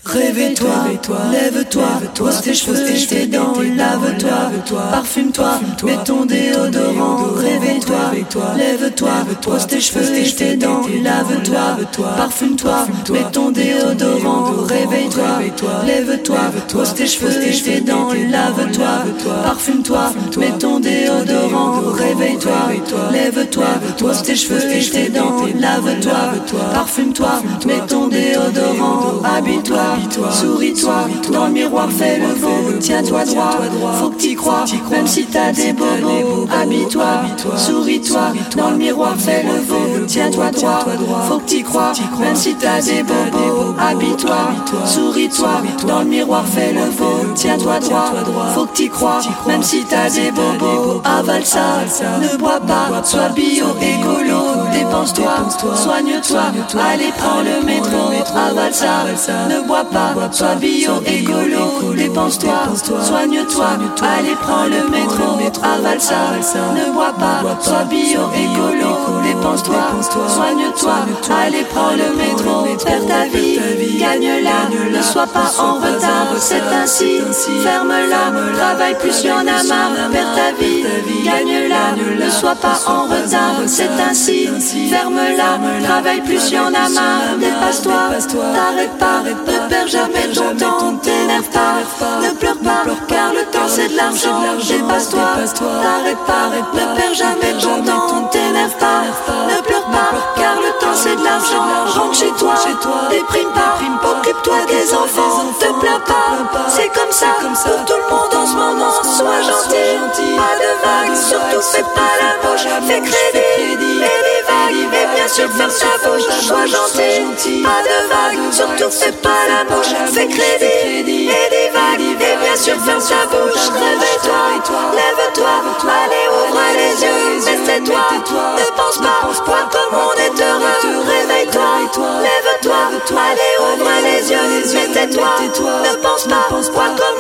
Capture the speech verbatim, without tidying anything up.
Réveille-toi, lève-toi, pose tes cheveux et tes dents, lave-toi, parfume-toi, mets ton déodorant. Réveille-toi, lève-toi, pose tes cheveux et tes dents, lave-toi, parfume-toi, mets ton déodorant. Réveille-toi, lève-toi, pose tes cheveux et tes dents, lave-toi, parfume-toi, mets ton déodorant. Réveille-toi, lève-toi, pose tes cheveux et tes dents, lave-toi, parfume-toi, mets ton déodorant. Habille-toi, souris-toi, dans le miroir fais le veau, tiens-toi droit, faut que t'y crois, même si t'as des bobos. Habille-toi, souris-toi, dans le miroir fais le veau, tiens-toi droit, faut que t'y crois, même si t'as des bobos. Habille-toi, souris-toi, dans le miroir fais le veau, tiens-toi droit, faut que t'y crois, même si t'as des bobos. Avale ça, ne bois pas, sois bio, écolo, dépense-toi, soigne-toi, allez prends le métro. Avale ça, ne bois pas, sois bio, écolo, dépense-toi, soigne-toi, allez prends le métro. Avale ça, ne bois pas, sois bio, écolo, dépense-toi, soigne-toi, allez prends le métro. Perds ta vie, gagne-la, ne sois pas en retard, c'est ainsi, ferme-la, travaille plus, y'en a marre. Perds ta vie, gagne-la, ne sois pas en retard, c'est ainsi, ferme-la, travaille plus, y'en a marre. Dépasse-toi, t'arrêtes pas, ne perds jamais ton temps, t'énerve pas, ne pleure pas, car le temps c'est de l'argent. Dépasse-toi, t'arrêtes pas, ne perds jamais ton temps, t'énerve pas, ne pleure pas, car le temps c'est de l'argent. Rentre chez toi, déprime pas, occupe-toi des enfants, te plains pas, c'est comme ça pour tout le monde en ce moment. Sois gentil, pas de vagues, surtout fais pas la moche, fais crédit et des vagues, et bien sûr ferme ta bouche. Sois gentil, pas de vagues, surtout fais pas la moche, fais crédit et des vagues, et bien sûr ferme ta bouche. Réveille-toi, lève-toi, allez ouvre les yeux, baisse-toi, ne pense pas, vois comme on est heureux. Réveille-toi, lève-toi, allez ouvre les yeux, baisse-toi, ne pense pas, vois comme